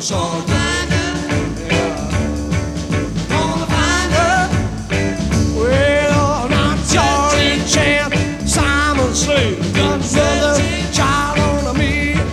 find her. Gonna find her. Well, now Charlie Chan, Simon Slade, got another child on me.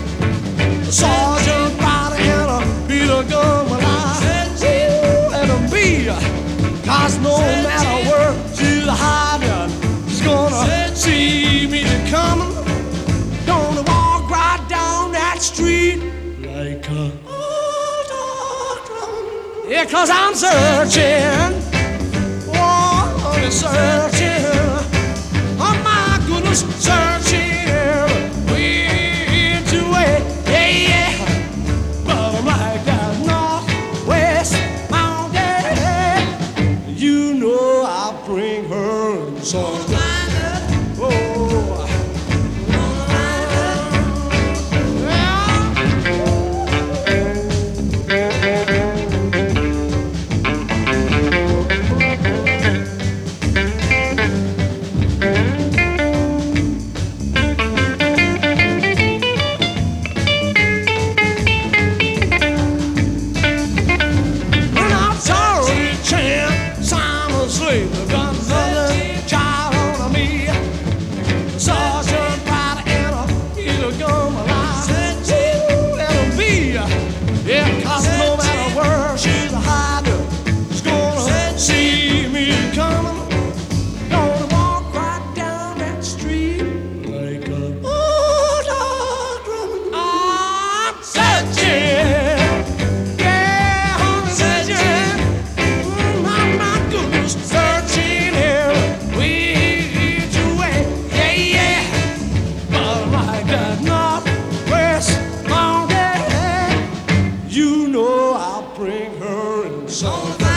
Sergeant Body and a Peter gun will I let him be. 'Cause no matter where she's hiding, she's gonna see me coming. Gonna walk right down that street like a old dog. Yeah, 'cause I'm searching, oh, I'm searching. Oh my goodness, searching way to way, yeah, yeah. But I'm like that northwest mountain. You know I'll bring her some. You know I'll bring her in song.